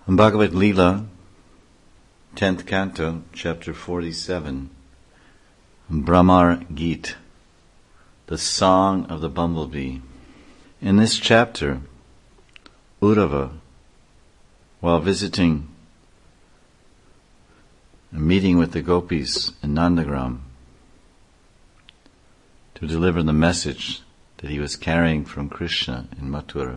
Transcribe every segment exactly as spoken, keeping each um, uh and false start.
Bhagavad Leela, tenth Canto, Chapter forty-seven, Bhramar Geet, the Song of the Bumblebee. In this chapter, Uddhava, while visiting a meeting with the gopis in Nandagram to deliver the message that he was carrying from Krishna in Mathura,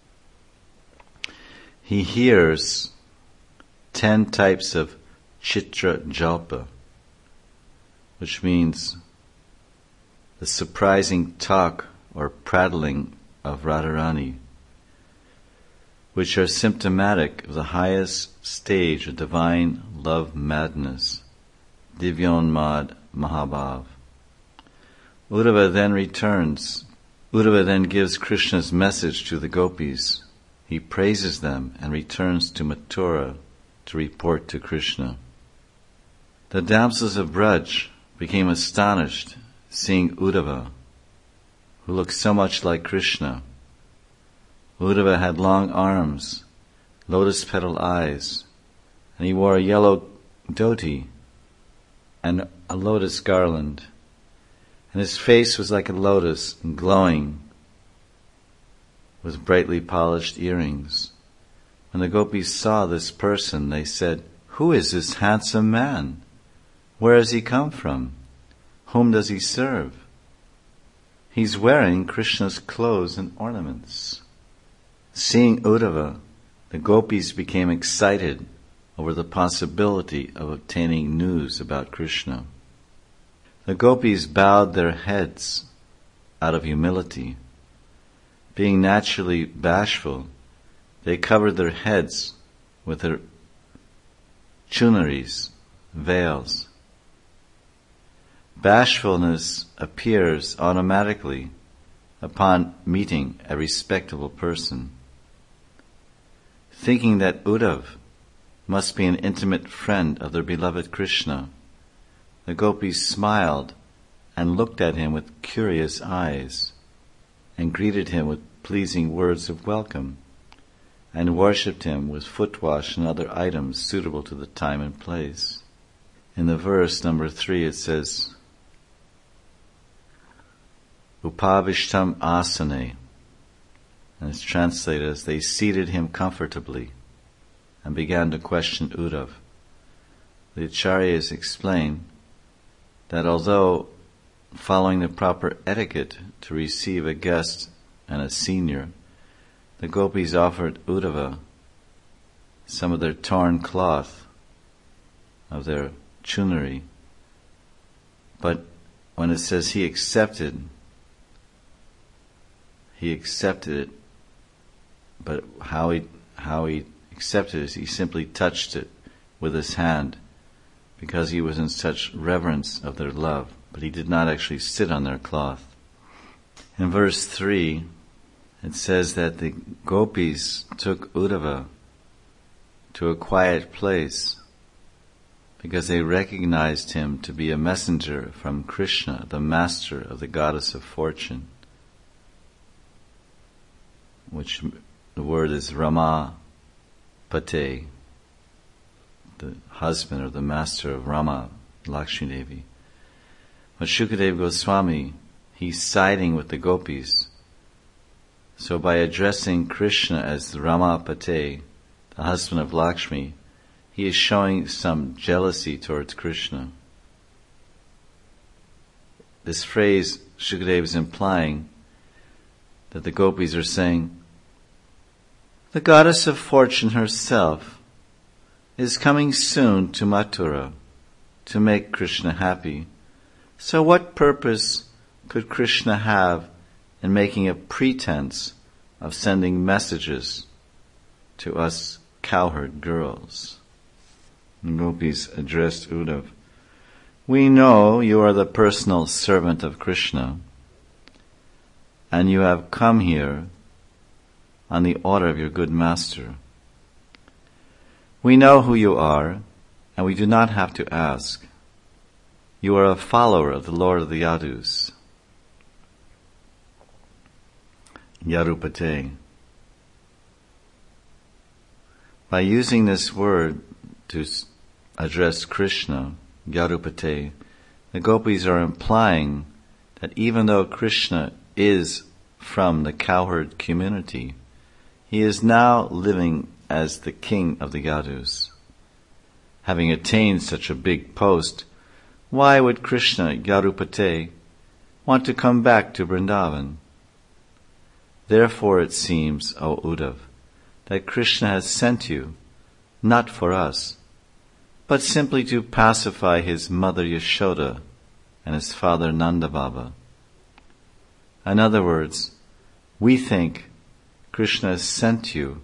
he hears ten types of chitra jalpa, which means the surprising talk or prattling of Radharani, which are symptomatic of the highest stage of divine love madness, Divyonmad Mahabhav. Uddhava then returns. Uddhava then gives Krishna's message to the gopis. He praises them and returns to Mathura to report to Krishna. The damsels of Braj became astonished seeing Uddhava, who looked so much like Krishna. Uddhava had long arms, lotus petal eyes, and he wore a yellow dhoti and a lotus garland, and his face was like a lotus and glowing with brightly polished earrings. When the gopis saw this person, they said, "Who is this handsome man? Where has he come from? Whom does he serve? He's wearing Krishna's clothes and ornaments." Seeing Uddhava, the gopis became excited over the possibility of obtaining news about Krishna. The gopis bowed their heads out of humility. Being naturally bashful, they covered their heads with their chunaris, veils. Bashfulness appears automatically upon meeting a respectable person. Thinking that Uddhava must be an intimate friend of their beloved Krishna, the gopis smiled and looked at him with curious eyes, and greeted him with pleasing words of welcome, and worshipped him with foot wash and other items suitable to the time and place. In the verse number three it says, Upavishtam asane, and it's translated as they seated him comfortably and began to question Uddhava. The Acharyas explain that although following the proper etiquette to receive a guest and a senior, the gopis offered Uddhava some of their torn cloth, of their chunari, but when it says he accepted, he accepted it, but how he how he accepted it is he simply touched it with his hand because he was in such reverence of their love, but he did not actually sit on their cloth. In verse three, it says that the gopis took Uddhava to a quiet place because they recognized him to be a messenger from Krishna, the master of the goddess of fortune, which the word is Rama Pate, the husband or the master of Rama, Lakshmi Devi. But Shukadeva Goswami, he's siding with the gopis. So by addressing Krishna as the Rama Pate, the husband of Lakshmi, he is showing some jealousy towards Krishna. This phrase, Shukadeva is implying that the gopis are saying, the goddess of fortune herself is coming soon to Mathura to make Krishna happy. So what purpose could Krishna have in making a pretense of sending messages to us cowherd girls? The gopis addressed Uddhava. We know you are the personal servant of Krishna, and you have come here on the order of your good master. We know who you are, and we do not have to ask. You are a follower of the Lord of the Yadus. Yarupate. By using this word to address Krishna, Gyarupate, the gopis are implying that even though Krishna is from the cowherd community, he is now living as the king of the Yadus. Having attained such a big post, why would Krishna, Gyarupate, want to come back to Vrindavan? Therefore it seems, O Uddhav, that Krishna has sent you, not for us, but simply to pacify his mother Yashoda and his father Nandababa. In other words, we think Krishna has sent you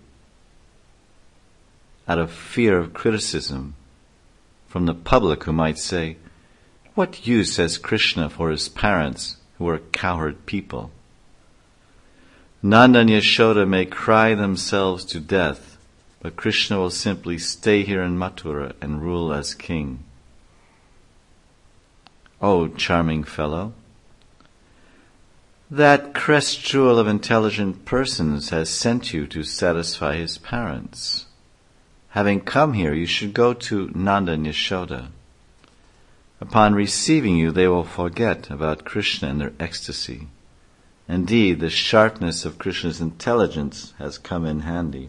out of fear of criticism from the public, who might say, what use has Krishna for his parents who are cowherd people? Nanda and Yashoda may cry themselves to death, but Krishna will simply stay here in Mathura and rule as king. Oh, charming fellow, that crest jewel of intelligent persons has sent you to satisfy his parents. Having come here, you should go to Nanda and Yashoda. Upon receiving you, they will forget about Krishna and their ecstasy. Indeed, the sharpness of Krishna's intelligence has come in handy.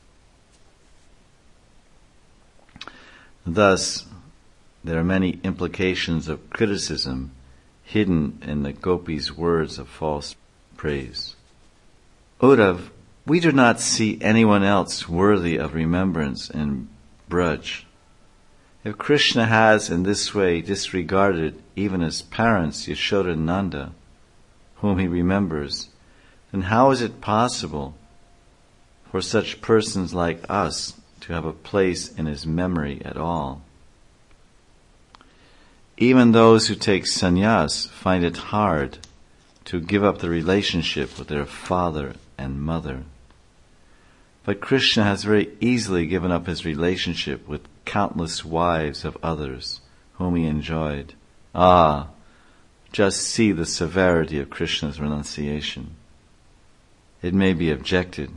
Thus, there are many implications of criticism hidden in the gopis' words of false praise. Uddhav, we do not see anyone else worthy of remembrance in Braj. If Krishna has in this way disregarded even his parents, Yashoda and Nanda, whom he remembers, then how is it possible for such persons like us to have a place in his memory at all? Even those who take sannyas find it hard to give up the relationship with their father and mother. But Krishna has very easily given up his relationship with countless wives of others whom he enjoyed. Ah, just see the severity of Krishna's renunciation. It may be objected,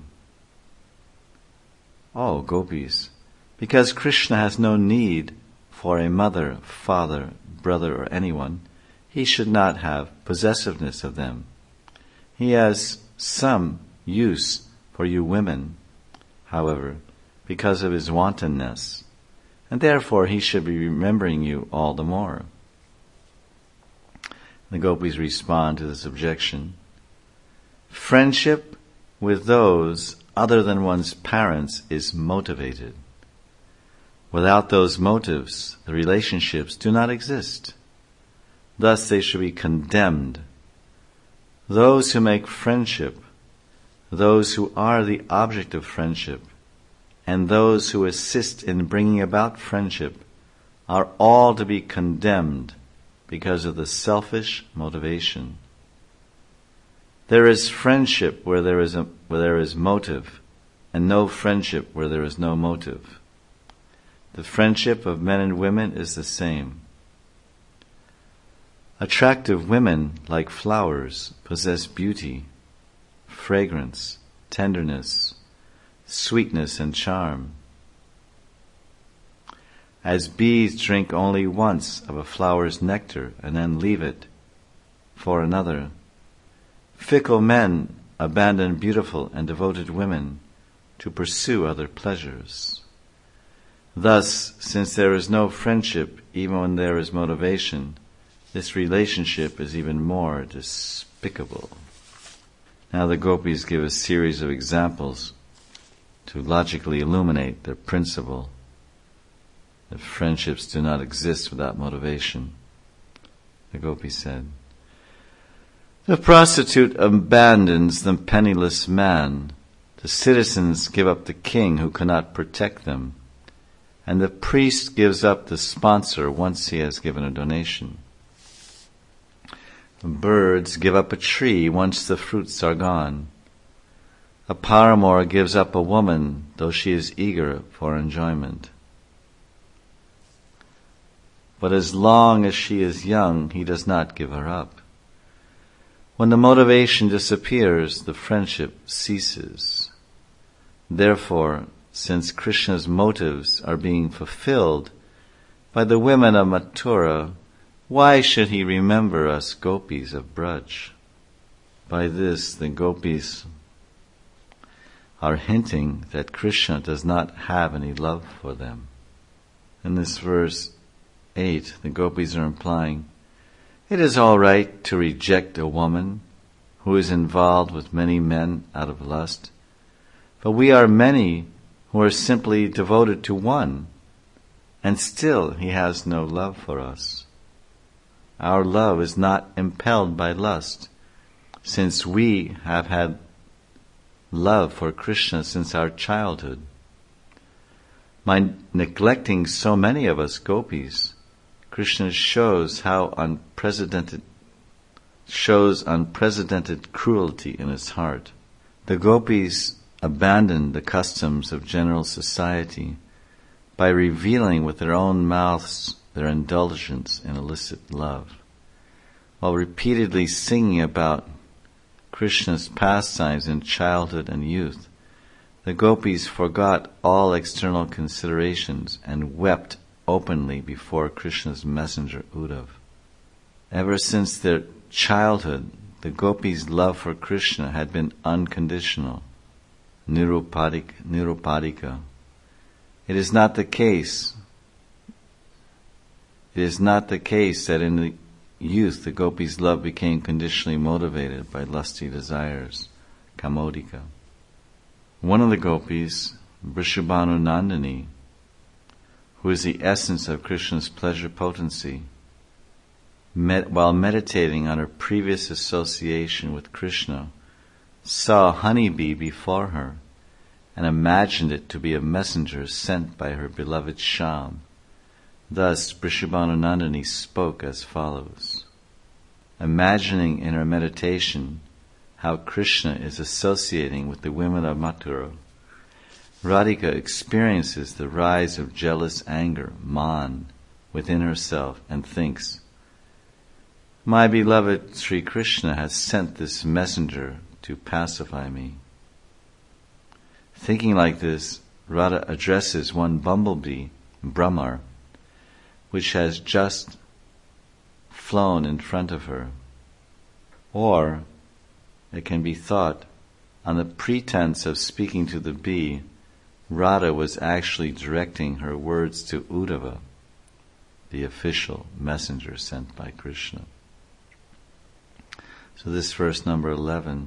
oh, gopis, because Krishna has no need for a mother, father, brother, or anyone, he should not have possessiveness of them. He has some use for you women, however, because of his wantonness, and therefore he should be remembering you all the more. The gopis respond to this objection. Friendship with those other than one's parents is motivated. Without those motives, the relationships do not exist. Thus they should be condemned. Those who make friendship, those who are the object of friendship, and those who assist in bringing about friendship are all to be condemned because of the selfish motivation. There is friendship where there is a, where there is motive, and no friendship where there is no motive. The friendship of men and women is the same. Attractive women, like flowers, possess beauty, fragrance, tenderness, sweetness, and charm. As bees drink only once of a flower's nectar and then leave it for another, fickle men abandon beautiful and devoted women to pursue other pleasures. Thus, since there is no friendship even when there is motivation, this relationship is even more despicable. Now the gopis give a series of examples to logically illuminate their principle that friendships do not exist without motivation. The gopi said, the prostitute abandons the penniless man, the citizens give up the king who cannot protect them, and the priest gives up the sponsor once he has given a donation. The birds give up a tree once the fruits are gone. A paramour gives up a woman though she is eager for enjoyment. But as long as she is young, he does not give her up. When the motivation disappears, the friendship ceases. Therefore, since Krishna's motives are being fulfilled by the women of Mathura, why should he remember us gopis of Braj? By this, the gopis are hinting that Krishna does not have any love for them. In this verse eight, the gopis are implying, it is all right to reject a woman who is involved with many men out of lust, but we are many who are simply devoted to one, and still he has no love for us. Our love is not impelled by lust, since we have had love for Krishna since our childhood. By neglecting so many of us gopis, Krishna shows how unprecedented shows unprecedented cruelty in his heart. The gopis abandoned the customs of general society by revealing with their own mouths their indulgence in illicit love, while repeatedly singing about Krishna's pastimes in childhood and youth. The gopis forgot all external considerations and wept openly before Krishna's messenger Uddhava. Ever since their childhood, the gopis' love for Krishna had been unconditional, nirupadik, nirupadika. It is not the case. It is not the case that in the youth the gopis' love became conditionally motivated by lusty desires, kamodika. One of the gopis, Vrishabhanu Nandini, who is the essence of Krishna's pleasure potency, met, while meditating on her previous association with Krishna, saw a honeybee before her and imagined it to be a messenger sent by her beloved Shyam. Thus, Vrishabhanu Nandini spoke as follows. Imagining in her meditation how Krishna is associating with the women of Mathura, Radhika experiences the rise of jealous anger, man, within herself and thinks, my beloved Sri Krishna has sent this messenger to pacify me. Thinking like this, Radha addresses one bumblebee, Brahmar, which has just flown in front of her. Or, it can be thought, on the pretense of speaking to the bee, Radha was actually directing her words to Uddhava, the official messenger sent by Krishna. So this verse number eleven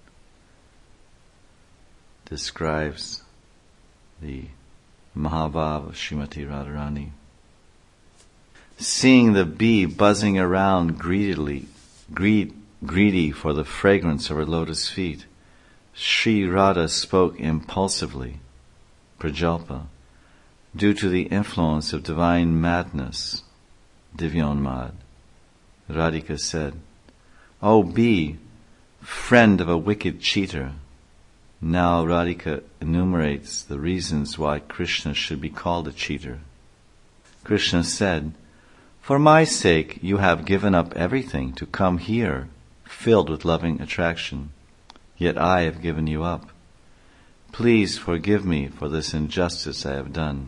describes the Mahabhav of Srimati Radharani. Seeing the bee buzzing around greedily, greed, greedy for the fragrance of her lotus feet, Sri Radha spoke impulsively, prajalpa, due to the influence of divine madness, divyonmad. Radhika said, O bee, friend of a wicked cheater. Now Radhika enumerates the reasons why Krishna should be called a cheater. Krishna said, for my sake you have given up everything to come here, filled with loving attraction, yet I have given you up. Please forgive me for this injustice I have done.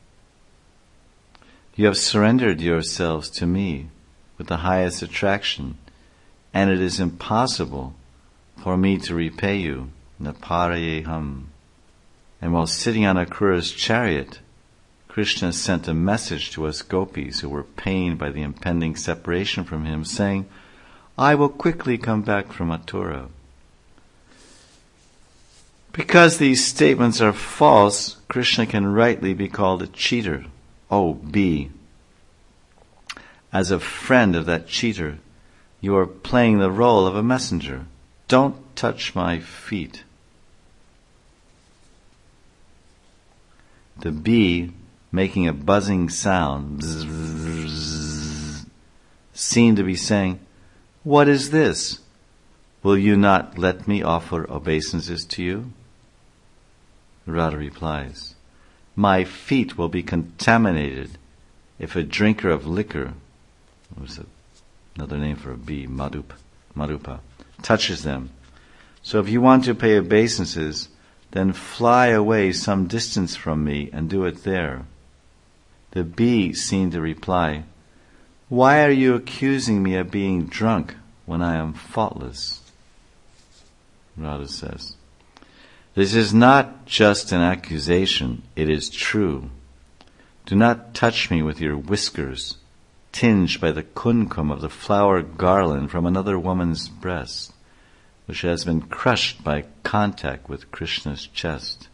You have surrendered yourselves to me with the highest attraction, and it is impossible for me to repay you, naparayeham. And while sitting on Akrura's chariot, Krishna sent a message to us gopis who were pained by the impending separation from him, saying, I will quickly come back from Mathura. Because these statements are false, Krishna can rightly be called a cheater. O bee, as a friend of that cheater, you are playing the role of a messenger. Don't touch my feet. The bee, making a buzzing sound, bzzz, seemed to be saying, what is this? Will you not let me offer obeisances to you? Radha replies, my feet will be contaminated if a drinker of liquor, was another name for a bee, madupa, madupa, touches them. So if you want to pay obeisances, then fly away some distance from me and do it there." The bee seemed to reply, "Why are you accusing me of being drunk when I am faultless?" Radha says, "This is not just an accusation, it is true. Do not touch me with your whiskers, tinged by the kumkum of the flower garland from another woman's breast, which has been crushed by contact with Krishna's chest.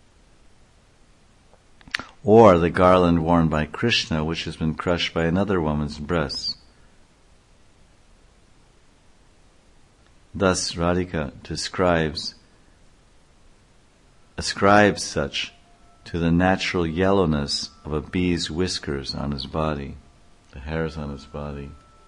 Or the garland worn by Krishna, which has been crushed by another woman's breast." Thus Radhika describes, ascribes such to the natural yellowness of a bee's whiskers on his body, the hairs on his body.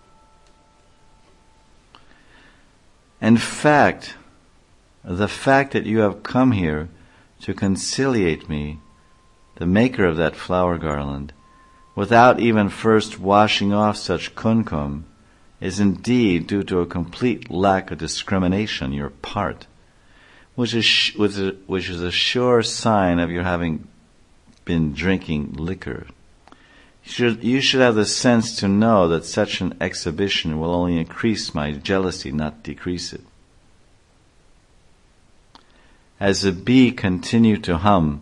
In fact, the fact that you have come here to conciliate me, the maker of that flower garland, without even first washing off such kumkum, is indeed due to a complete lack of discrimination on your part, which is which is a sure sign of your having been drinking liquor. You should, you should have the sense to know that such an exhibition will only increase my jealousy, not decrease it. As the bee continued to hum,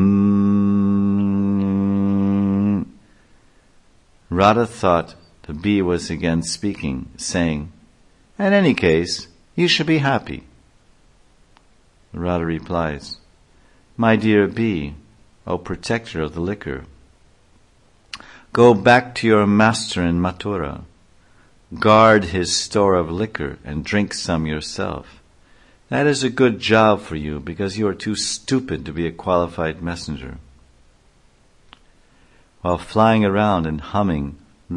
mm, Radha thought the bee was again speaking, saying, "In any case, you should be happy." Radha replies, "My dear bee, O protector of the liquor, go back to your master in Mathura. Guard his store of liquor and drink some yourself. That is a good job for you because you are too stupid to be a qualified messenger." While flying around and humming,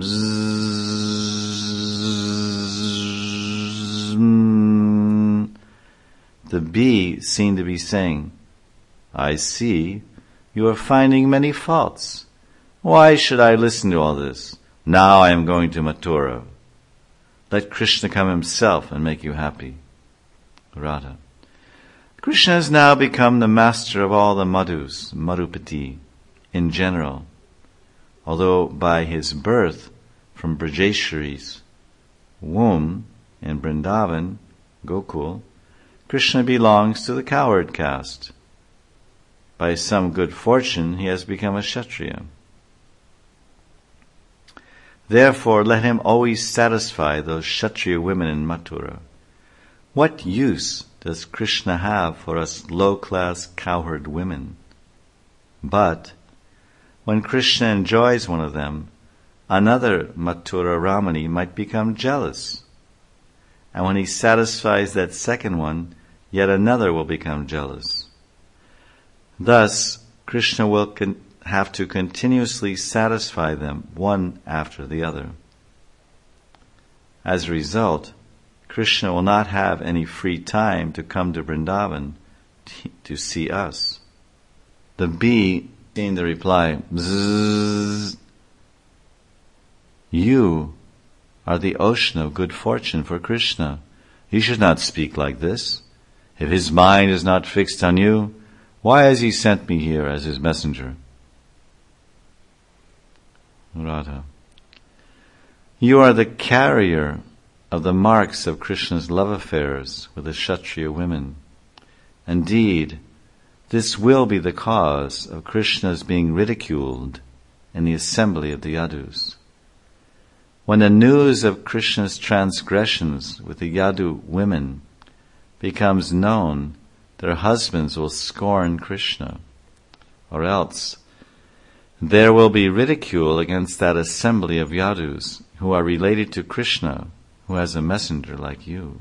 the bee seemed to be saying, "I see, you are finding many faults. Why should I listen to all this? Now I am going to Mathura. Let Krishna come himself and make you happy." Radha: "Krishna has now become the master of all the Madhus, Madhupati, in general. Although by his birth from Brajeshwari's womb in Vrindavan, Gokul, Krishna belongs to the cowherd caste. By some good fortune he has become a Kshatriya. Therefore let him always satisfy those Kshatriya women in Mathura. What use does Krishna have for us low-class cowherd women? But when Krishna enjoys one of them, another Mathura Ramani might become jealous. And when he satisfies that second one, yet another will become jealous. Thus, Krishna will con- have to continuously satisfy them one after the other. As a result, Krishna will not have any free time to come to Vrindavan t- to see us." The bee seemed to reply, "Bzzz. You are the ocean of good fortune for Krishna. You should not speak like this. If his mind is not fixed on you, why has he sent me here as his messenger?" Radha: "You are the carrier of the marks of Krishna's love affairs with the Kshatriya women. Indeed, this will be the cause of Krishna's being ridiculed in the assembly of the Yadus. When the news of Krishna's transgressions with the Yadu women becomes known, their husbands will scorn Krishna, or else there will be ridicule against that assembly of Yadus who are related to Krishna, who has a messenger like you.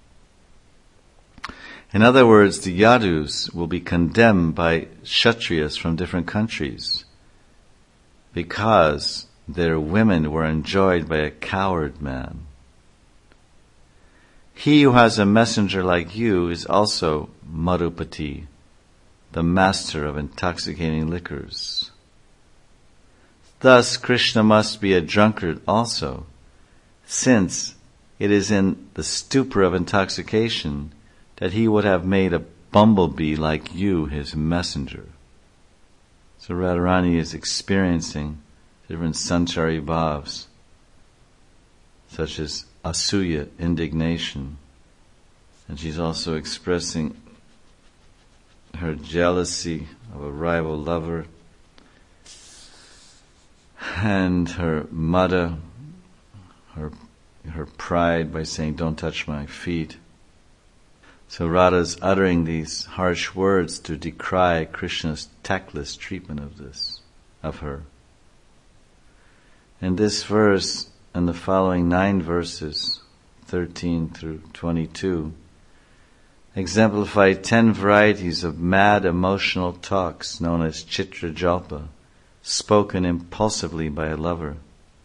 In other words, the Yadus will be condemned by Kshatriyas from different countries because their women were enjoyed by a coward man. He who has a messenger like you is also Madhupati, the master of intoxicating liquors. Thus Krishna must be a drunkard also, since it is in the stupor of intoxication that he would have made a bumblebee like you, his messenger. So Radharani is experiencing different sanchari bhavs, such as asuya, indignation, and she's also expressing her jealousy of a rival lover, and her mada, her her pride by saying, "Don't touch my feet." So Radha's uttering these harsh words to decry Krishna's tactless treatment of this, of her. And this verse and the following nine verses, thirteen through twenty-two, exemplify ten varieties of mad emotional talks known as Chitra Jalpa, spoken impulsively by a lover.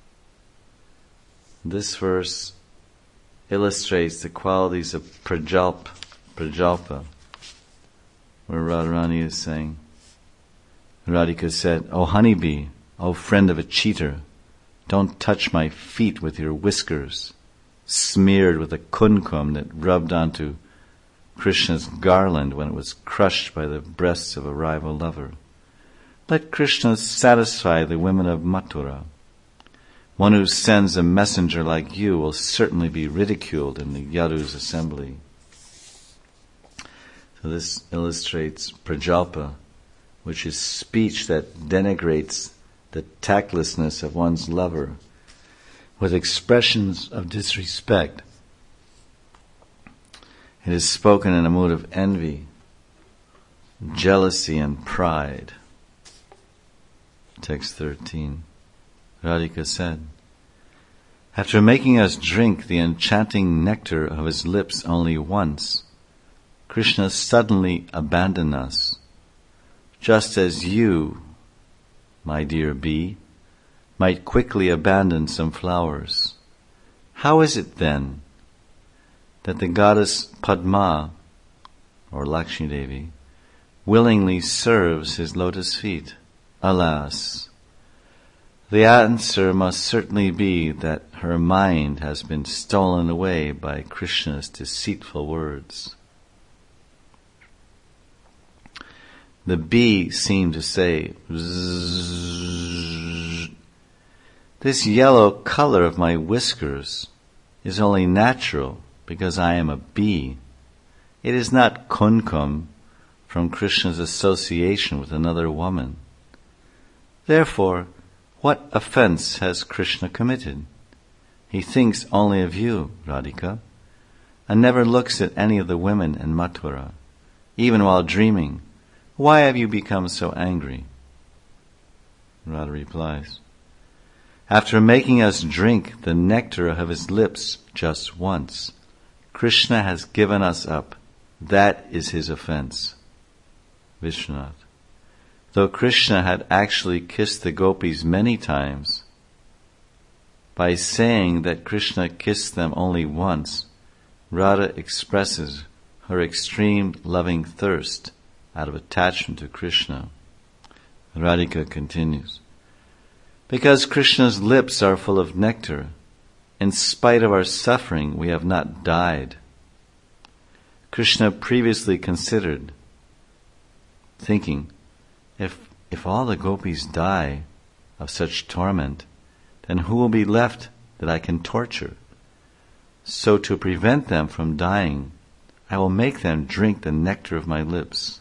This verse illustrates the qualities of prajalpa, prajalpa, where Radharani is saying, Radhika said, "O honeybee, O friend of a cheater, don't touch my feet with your whiskers, smeared with a kunkum that rubbed onto Krishna's garland when it was crushed by the breasts of a rival lover. Let Krishna satisfy the women of Mathura. One who sends a messenger like you will certainly be ridiculed in the Yadu's assembly." So this illustrates prajalpa, which is speech that denigrates the tactlessness of one's lover with expressions of disrespect. It is spoken in a mood of envy, jealousy, and pride. Text thirteen. Radhika said, "After making us drink the enchanting nectar of his lips only once, Krishna suddenly abandoned us, just as you, my dear bee, might quickly abandon some flowers. How is it then that the goddess Padma, or Lakshmi Devi, willingly serves his lotus feet? Alas, the answer must certainly be that her mind has been stolen away by Krishna's deceitful words." The bee seemed to say, "Zzz, this yellow color of my whiskers is only natural because I am a bee. It is not kunkum from Krishna's association with another woman. Therefore, what offense has Krishna committed? He thinks only of you, Radhika, and never looks at any of the women in Mathura, even while dreaming. Why have you become so angry?" Radha replies, "After making us drink the nectar of his lips just once, Krishna has given us up. That is his offense." Vishwanath, though Krishna had actually kissed the gopis many times, by saying that Krishna kissed them only once, Radha expresses her extreme loving thirst out of attachment to Krishna. Radhika continues, "Because Krishna's lips are full of nectar, in spite of our suffering, we have not died. Krishna previously considered, thinking, if, if all the gopis die of such torment, then who will be left that I can torture? So to prevent them from dying, I will make them drink the nectar of my lips."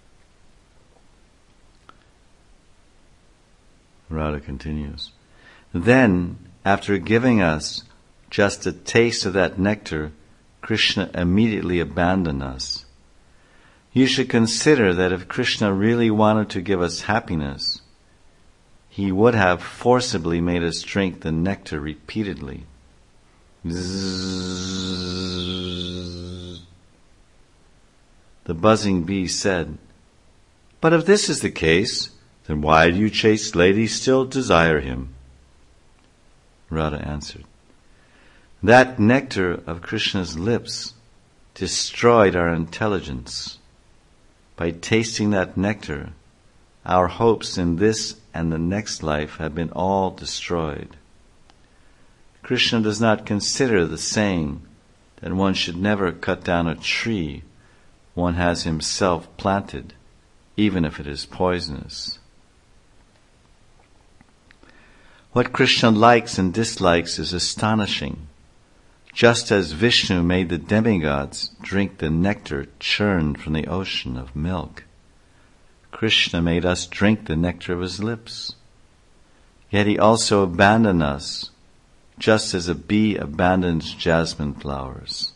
Radha continues, "Then, after giving us just a taste of that nectar, Krishna immediately abandoned us. You should consider that if Krishna really wanted to give us happiness, he would have forcibly made us drink the nectar repeatedly." Zzz. The buzzing bee said, "But if this is the case, then why do you chaste ladies still desire him?" Radha answered, "That nectar of Krishna's lips destroyed our intelligence. By tasting that nectar, our hopes in this and the next life have been all destroyed. Krishna does not consider the saying that one should never cut down a tree one has himself planted, even if it is poisonous. What Krishna likes and dislikes is astonishing. Just as Vishnu made the demigods drink the nectar churned from the ocean of milk, Krishna made us drink the nectar of his lips. Yet he also abandoned us, just as a bee abandons jasmine flowers.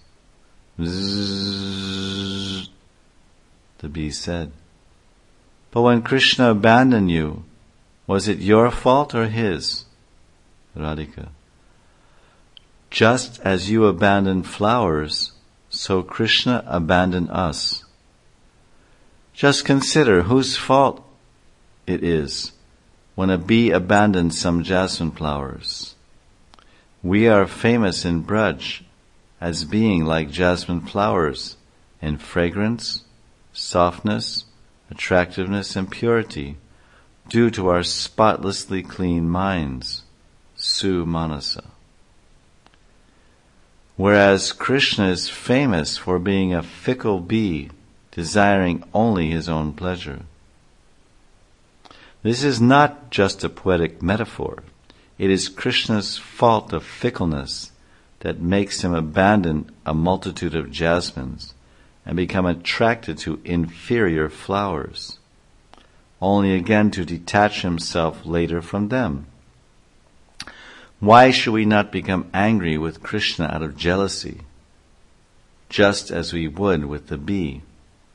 Zzz, the bee said. But when Krishna abandoned you, was it your fault or his? Radhika. Just as you abandoned flowers, so Krishna abandoned us. Just consider whose fault it is when a bee abandons some jasmine flowers. We are famous in Braj as being like jasmine flowers in fragrance, softness, attractiveness, and purity, due to our spotlessly clean minds, Su Manasa. Whereas Krishna is famous for being a fickle bee, desiring only his own pleasure. This is not just a poetic metaphor. It is Krishna's fault of fickleness that makes him abandon a multitude of jasmines and become attracted to inferior flowers, only again to detach himself later from them. Why should we not become angry with Krishna out of jealousy, just as we would with the bee?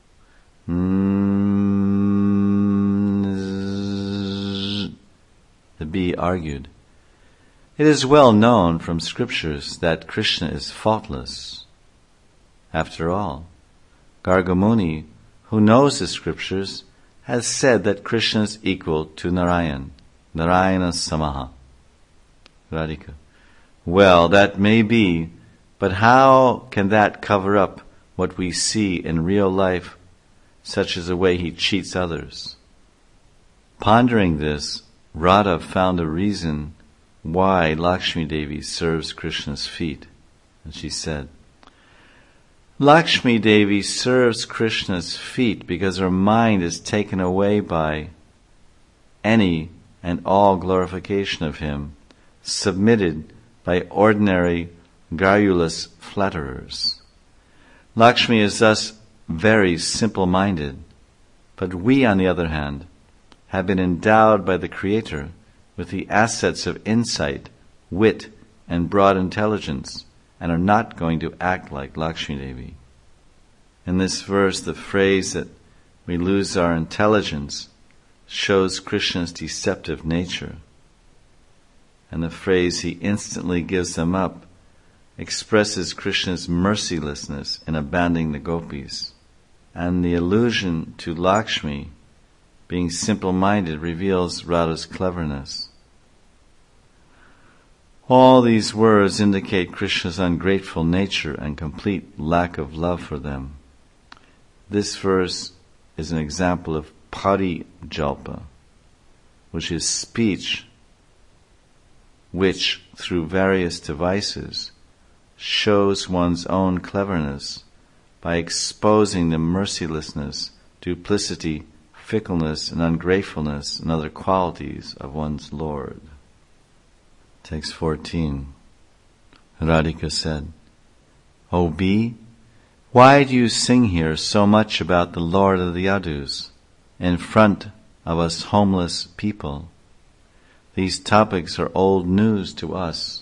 Mm, the bee argued. It is well known from scriptures that Krishna is faultless. After all, Gargamuni, who knows the scriptures, has said that Krishna is equal to Narayan, Narayana Samaha. Radhika. Well, that may be, but how can that cover up what we see in real life, such as the way he cheats others? Pondering this, Radha found a reason why Lakshmi Devi serves Krishna's feet. And she said, Lakshmi Devi serves Krishna's feet because her mind is taken away by any and all glorification of him, submitted by ordinary garrulous flatterers. Lakshmi is thus very simple-minded, but we, on the other hand, have been endowed by the Creator with the assets of insight, wit, and broad intelligence, and are not going to act like Lakshmi Devi. In this verse, the phrase that we lose our intelligence shows Krishna's deceptive nature. And the phrase he instantly gives them up expresses Krishna's mercilessness in abandoning the gopis. And the allusion to Lakshmi being simple-minded reveals Radha's cleverness. All these words indicate Krishna's ungrateful nature and complete lack of love for them. This verse is an example of parijalpa, which is speech which, through various devices, shows one's own cleverness by exposing the mercilessness, duplicity, fickleness, and ungratefulness and other qualities of one's Lord. Text fourteen. Radhika said, O bee, why do you sing here so much about the Lord of the Yadus in front of us homeless people? These topics are old news to us.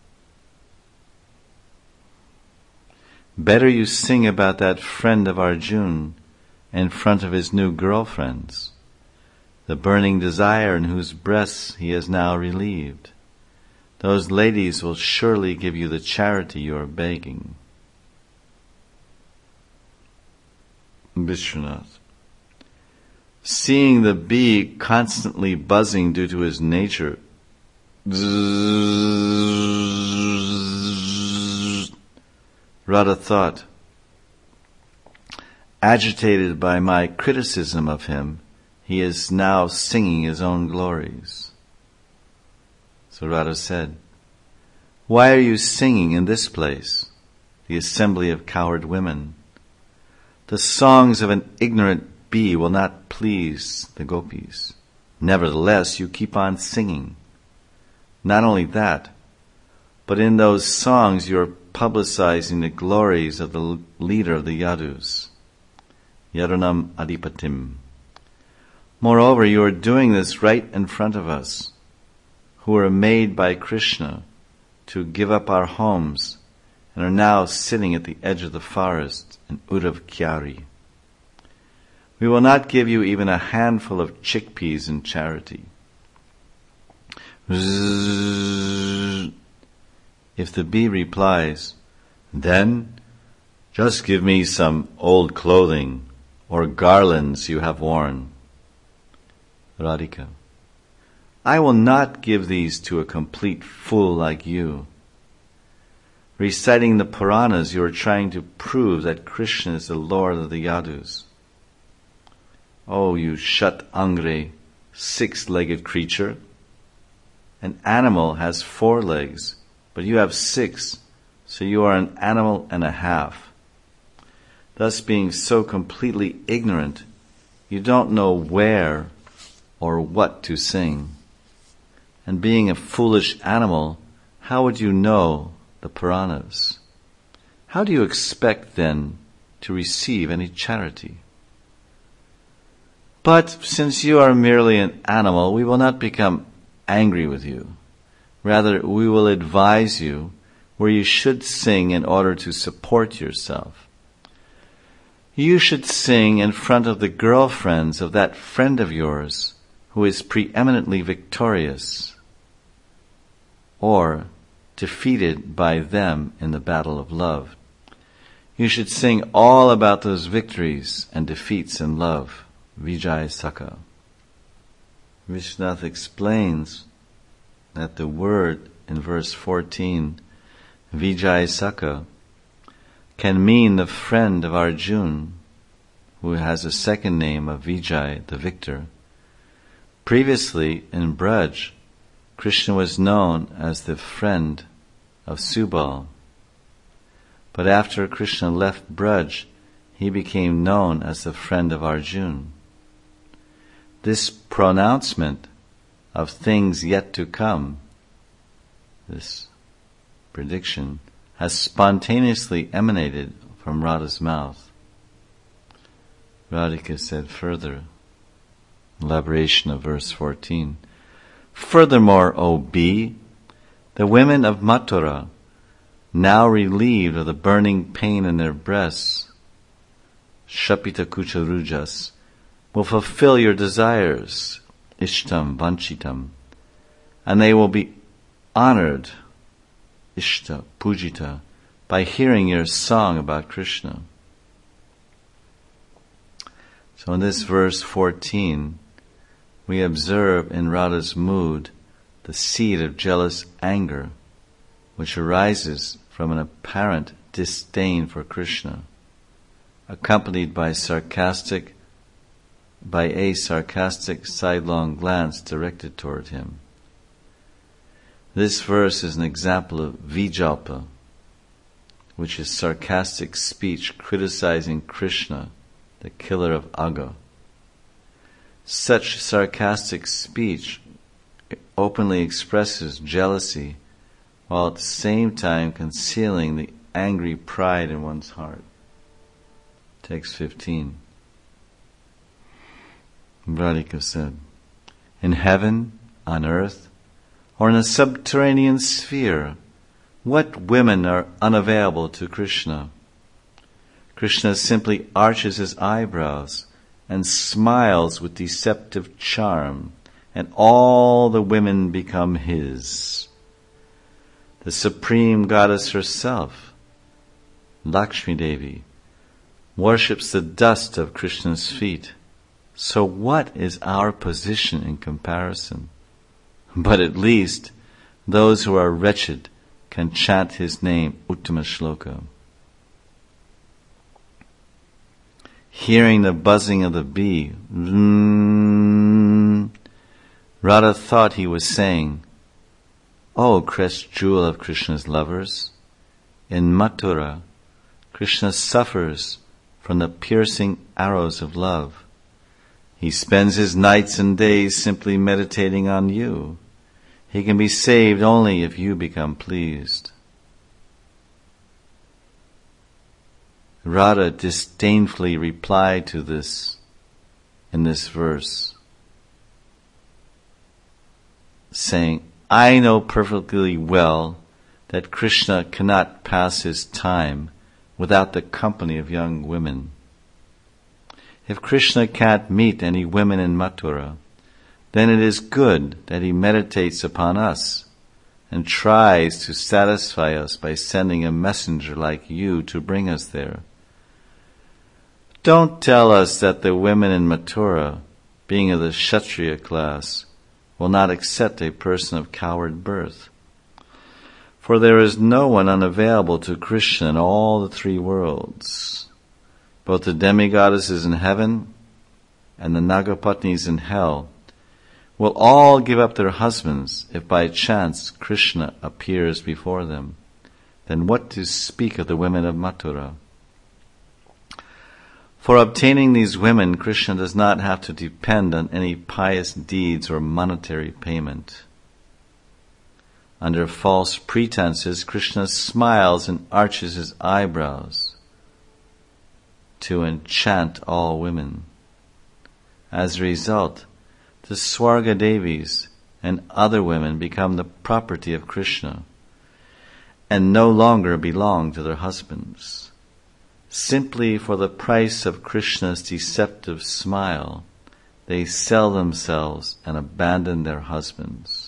Better you sing about that friend of Arjuna in front of his new girlfriends, the burning desire in whose breasts he is now relieved. Those ladies will surely give you the charity you are begging. Vishwanath. Seeing the bee constantly buzzing due to his nature, Radha thought, agitated by my criticism of him, he is now singing his own glories. So Radha said, why are you singing in this place, the assembly of coward women? The songs of an ignorant bee will not please the gopis. Nevertheless, you keep on singing. Not only that, but in those songs you are publicizing the glories of the leader of the Yadus, Yadunam Adipatim. Moreover, you are doing this right in front of us, who are made by Krishna to give up our homes and are now sitting at the edge of the forest in Uddhav Kyari. We will not give you even a handful of chickpeas in charity. If the bee replies, then just give me some old clothing or garlands you have worn. Radhika: I will not give these to a complete fool like you. Reciting the Puranas, you are trying to prove that Krishna is the Lord of the Yadus. Oh, you Shat Angre, six-legged creature. An animal has four legs, but you have six, so you are an animal and a half. Thus, being so completely ignorant, you don't know where or what to sing. And being a foolish animal, how would you know the Puranas? How do you expect then to receive any charity? But since you are merely an animal, we will not become angry with you. Rather, we will advise you where you should sing in order to support yourself. You should sing in front of the girlfriends of that friend of yours who is preeminently victorious, or defeated by them in the battle of love. You should sing all about those victories and defeats in love. Vijay Saka. Vishwanath explains that the word in verse fourteen, Vijay Saka, can mean the friend of Arjuna, who has a second name of Vijay, the victor. Previously in Braj, Krishna was known as the friend of Subal. But after Krishna left Braj, he became known as the friend of Arjuna. This pronouncement of things yet to come, this prediction, has spontaneously emanated from Radha's mouth. Radhika said further, elaboration of verse fourteen, furthermore, O bee, the women of Mathura, now relieved of the burning pain in their breasts, Shapita Kucharujas, will fulfill your desires, Ishtam Vanchitam, and they will be honored, Ishta Pujita, by hearing your song about Krishna. So in this verse fourteen, we observe in Radha's mood the seed of jealous anger, which arises from an apparent disdain for Krishna, accompanied by sarcastic, by a sarcastic sidelong glance directed toward him. This verse is an example of Vijalpa, which is sarcastic speech criticizing Krishna, the killer of Aga. Such sarcastic speech openly expresses jealousy, while at the same time concealing the angry pride in one's heart. Text fifteen. Radhika said, in heaven, on earth, or in a subterranean sphere, what women are unavailable to Krishna? Krishna simply arches his eyebrows and smiles with deceptive charm, and all the women become his. The Supreme Goddess herself, Lakshmi Devi, worships the dust of Krishna's feet. So what is our position in comparison? But at least those who are wretched can chant his name, Uttama Shloka. Hearing the buzzing of the bee, mm, Radha thought he was saying, O crest jewel of Krishna's lovers, in Mathura, Krishna suffers from the piercing arrows of love. He spends his nights and days simply meditating on you. He can be saved only if you become pleased. Radha disdainfully replied to this in this verse, saying, I know perfectly well that Krishna cannot pass his time without the company of young women. If Krishna can't meet any women in Mathura, then it is good that he meditates upon us and tries to satisfy us by sending a messenger like you to bring us there. Don't tell us that the women in Mathura, being of the Kshatriya class, will not accept a person of coward birth. For there is no one unavailable to Krishna in all the three worlds. Both the demigoddesses in heaven and the Nagapatnis in hell will all give up their husbands if by chance Krishna appears before them. Then what to speak of the women of Mathura? For obtaining these women, Krishna does not have to depend on any pious deeds or monetary payment. Under false pretenses, Krishna smiles and arches his eyebrows to enchant all women. As a result, the Swarga Devis and other women become the property of Krishna and no longer belong to their husbands. Simply for the price of Krishna's deceptive smile, they sell themselves and abandon their husbands.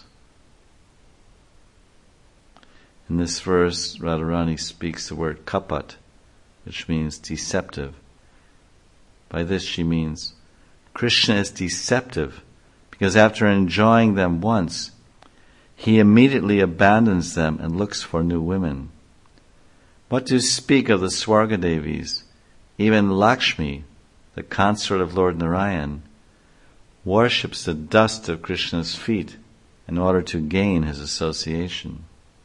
In this verse, Radharani speaks the word kapat, which means deceptive. By this she means Krishna is deceptive because after enjoying them once, he immediately abandons them and looks for new women. What to speak of the Swarga Devis? Even Lakshmi, the consort of Lord Narayan, worships the dust of Krishna's feet in order to gain his association.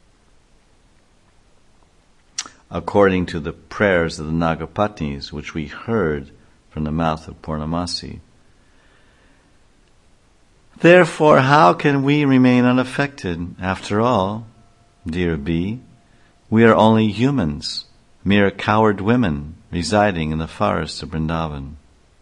According to the prayers of the Nagapatnis, which we heard from the mouth of Purnamasi. Therefore, how can we remain unaffected? After all, dear B, we are only humans, mere coward women residing in the forests of Vrindavan.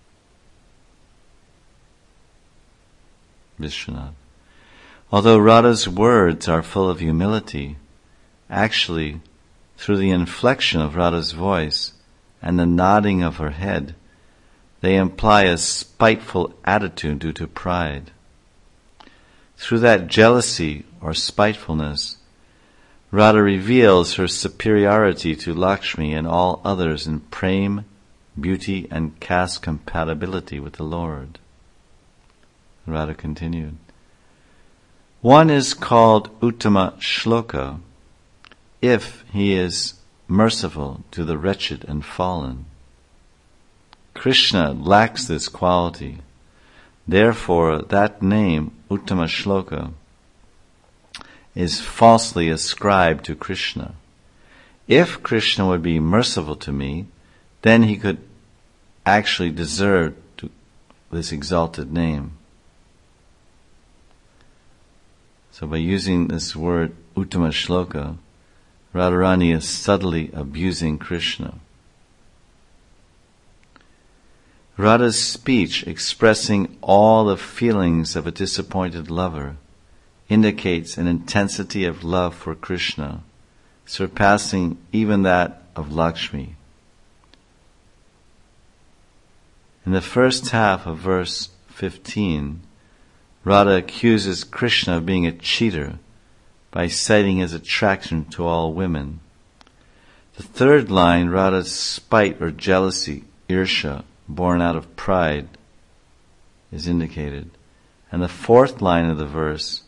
Vishwanath. Although Radha's words are full of humility, actually, through the inflection of Radha's voice and the nodding of her head, they imply a spiteful attitude due to pride. Through that jealousy or spitefulness, Radha reveals her superiority to Lakshmi and all others in prem, beauty, and caste compatibility with the Lord. Radha continued. One is called Uttama Shloka if he is merciful to the wretched and fallen. Krishna lacks this quality. Therefore, that name, Uttama Shloka, is falsely ascribed to Krishna. If Krishna would be merciful to me, then he could actually deserve to this exalted name. So by using this word Uttama Shloka, Radharani is subtly abusing Krishna. Radha's speech expressing all the feelings of a disappointed lover indicates an intensity of love for Krishna, surpassing even that of Lakshmi. In the first half of verse fifteen, Radha accuses Krishna of being a cheater by citing his attraction to all women. The third line, Radha's spite or jealousy, irsha, born out of pride, is indicated. And the fourth line of the verse,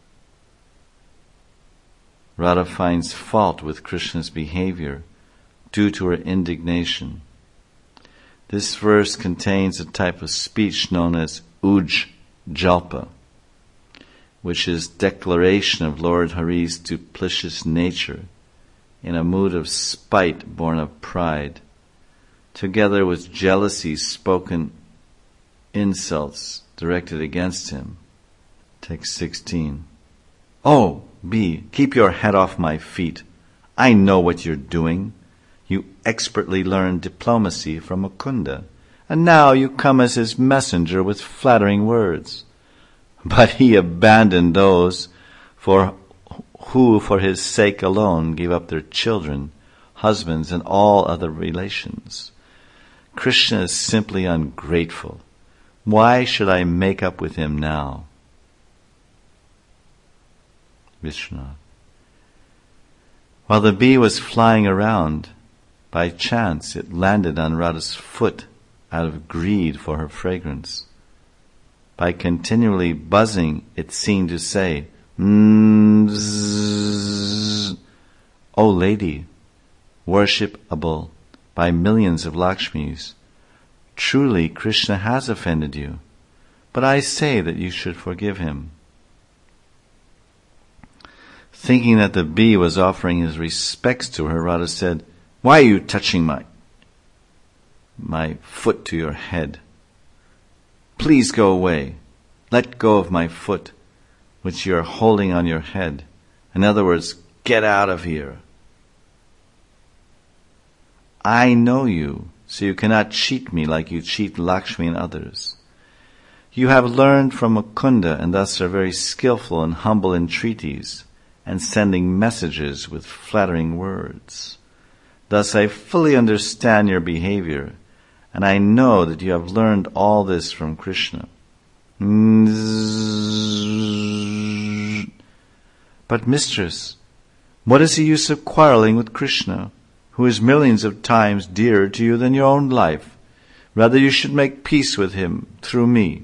Radha finds fault with Krishna's behavior due to her indignation. This verse contains a type of speech known as Uj Jalpa, which is declaration of Lord Hari's duplicitous nature in a mood of spite born of pride, together with jealousy spoken insults directed against him. Text sixteen. Oh, B, keep your head off my feet. I know what you're doing. You expertly learned diplomacy from Mukunda, and now you come as his messenger with flattering words. But he abandoned those for who for his sake alone gave up their children, husbands, and all other relations. Krishna is simply ungrateful. Why should I make up with him now? Vishwanath. While the bee was flying around, by chance it landed on Radha's foot out of greed for her fragrance. By continually buzzing, it seemed to say, mm, zzz, O lady, worshipable by millions of Lakshmis, truly Krishna has offended you, but I say that you should forgive him. Thinking that the bee was offering his respects to her, Radha said, Why are you touching my, my foot to your head? Please go away. Let go of my foot, which you are holding on your head. In other words, get out of here. I know you, so you cannot cheat me like you cheat Lakshmi and others. You have learned from Mukunda and thus are very skillful and humble entreaties and sending messages with flattering words. Thus I fully understand your behavior, and I know that you have learned all this from Krishna. But mistress, what is the use of quarreling with Krishna, who is millions of times dearer to you than your own life? Rather you should make peace with him through me.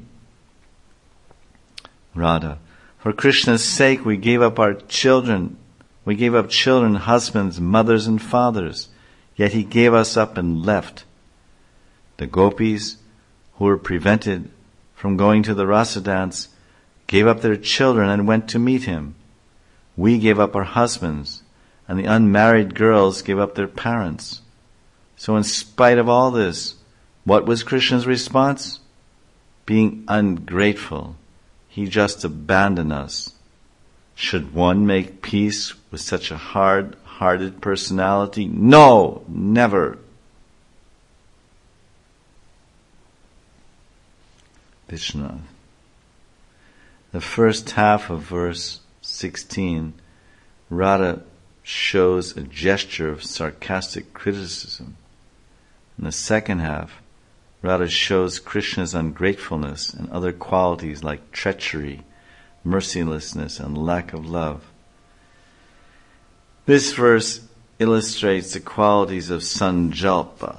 Radha, for Krishna's sake we gave up our children, we gave up children, husbands, mothers and fathers, yet he gave us up and left. The gopis, who were prevented from going to the rasa dance, gave up their children and went to meet him. We gave up our husbands, and the unmarried girls gave up their parents. So in spite of all this, what was Krishna's response? Being ungrateful, he just abandoned us. Should one make peace with such a hard-hearted personality? No, never. Vishwanath. The first half of verse sixteen, Radha shows a gesture of sarcastic criticism. In the second half, Radha shows Krishna's ungratefulness and other qualities like treachery, mercilessness, and lack of love. This verse illustrates the qualities of sanjalpa,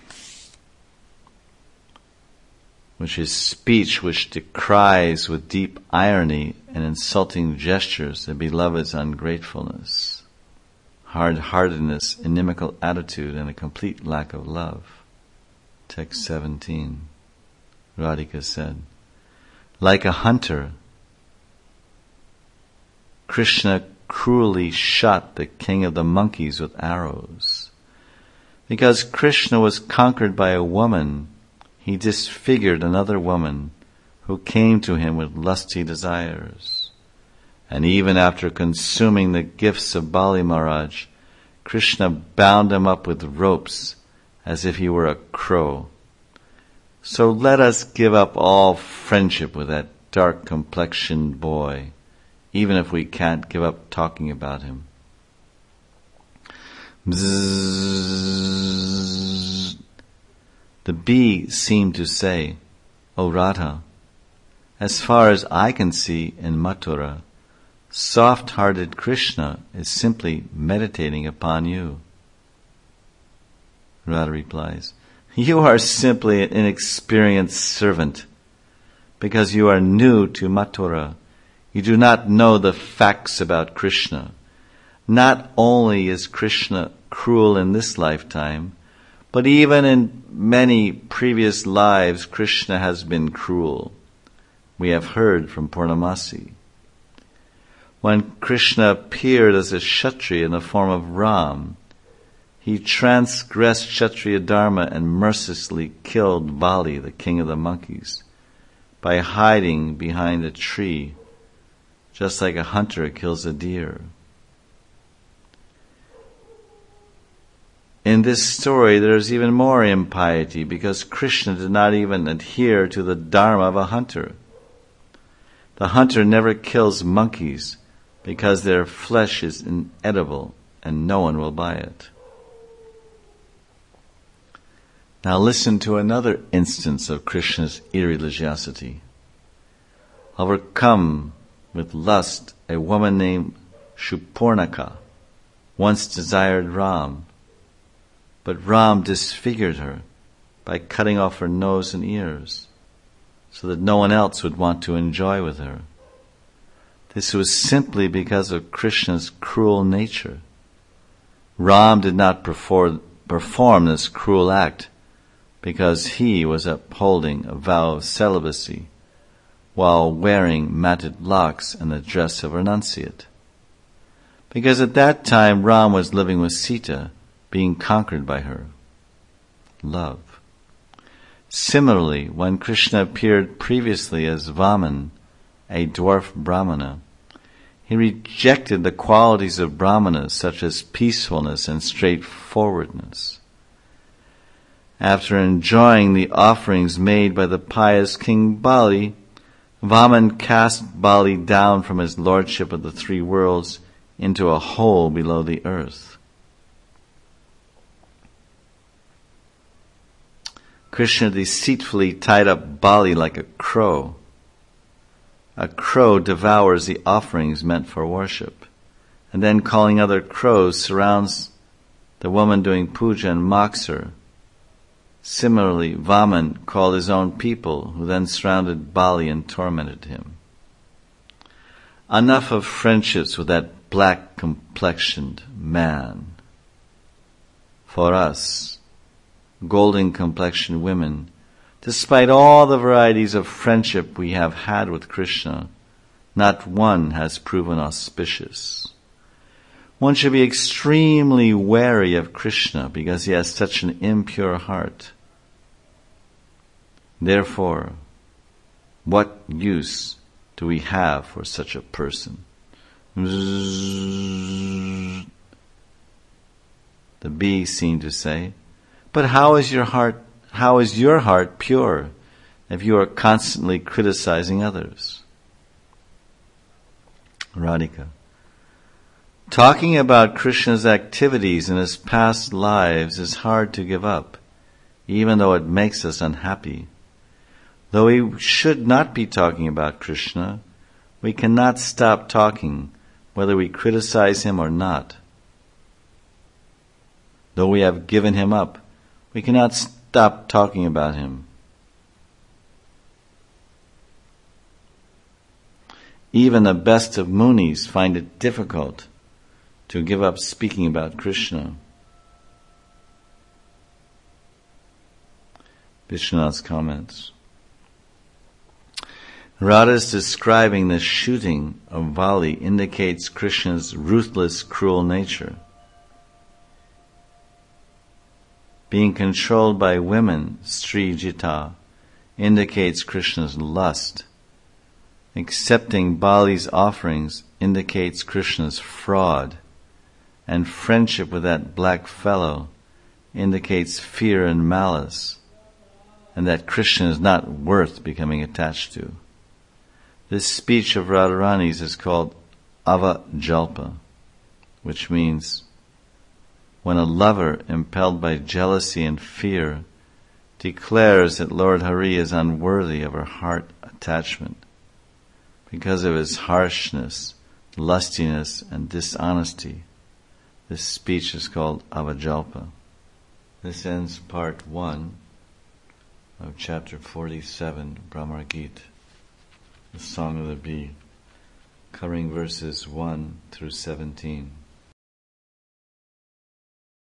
which is speech which decries with deep irony and insulting gestures the beloved's ungratefulness, hard-heartedness, inimical attitude, and a complete lack of love. Text seventeen. Radhika said, like a hunter, Krishna cruelly shot the king of the monkeys with arrows. Because Krishna was conquered by a woman, he disfigured another woman who came to him with lusty desires. And even after consuming the gifts of Bali Maharaj, Krishna bound him up with ropes as if he were a crow. So let us give up all friendship with that dark-complexioned boy, even if we can't give up talking about him. Bzzz. The bee seemed to say, O Radha, as far as I can see in Mathura, soft-hearted Krishna is simply meditating upon you. Radha replies, you are simply an inexperienced servant. Because you are new to Mathura, you do not know the facts about Krishna. Not only is Krishna cruel in this lifetime, but even in many previous lives, Krishna has been cruel. We have heard from Purnamasi. When Krishna appeared as a Kshatriya in the form of Ram, he transgressed Kshatriya Dharma and mercilessly killed Bali, the king of the monkeys, by hiding behind a tree, just like a hunter kills a deer. In this story, there is even more impiety because Krishna did not even adhere to the dharma of a hunter. The hunter never kills monkeys because their flesh is inedible and no one will buy it. Now listen to another instance of Krishna's irreligiosity. Overcome with lust, a woman named Shupurnaka once desired Ram, but Ram disfigured her by cutting off her nose and ears so that no one else would want to enjoy with her. This was simply because of Krishna's cruel nature. Ram did not perform, perform this cruel act because he was upholding a vow of celibacy while wearing matted locks and the dress of a renunciate. Because at that time Ram was living with Sita, being conquered by her love. Similarly, when Krishna appeared previously as Vaman, a dwarf Brahmana, he rejected the qualities of Brahmanas such as peacefulness and straightforwardness. After enjoying the offerings made by the pious King Bali, Vaman cast Bali down from his lordship of the three worlds into a hole below the earth. Krishna deceitfully tied up Bali like a crow. A crow devours the offerings meant for worship, and then calling other crows surrounds the woman doing puja and mocks her. Similarly, Vaman called his own people, who then surrounded Bali and tormented him. Enough of friendships with that black-complexioned man. For us, golden-complexioned women, despite all the varieties of friendship we have had with Krishna, not one has proven auspicious. One should be extremely wary of Krishna because he has such an impure heart. Therefore, what use do we have for such a person? The bee seemed to say, but how is your heart, how is your heart pure if you are constantly criticizing others? Radhika. Talking about Krishna's activities in his past lives is hard to give up, even though it makes us unhappy. Though we should not be talking about Krishna, we cannot stop talking whether we criticize him or not. Though we have given him up, we cannot stop talking about him. Even the best of munis find it difficult to give up speaking about Krishna. Vishwanath's comments. Radha's describing the shooting of Bali indicates Krishna's ruthless, cruel nature. Being controlled by women, Sri Jita, indicates Krishna's lust. Accepting Bali's offerings indicates Krishna's fraud. And friendship with that black fellow indicates fear and malice, and that Krishna is not worth becoming attached to. This speech of Radharani's is called Avajalpa, which means when a lover, impelled by jealousy and fear, declares that Lord Hari is unworthy of her heart attachment because of his harshness, lustiness, and dishonesty. This speech is called Avajalpa. This ends part one of chapter forty-seven, Brahmar Gita, the Song of the Bee, covering verses one through seventeen.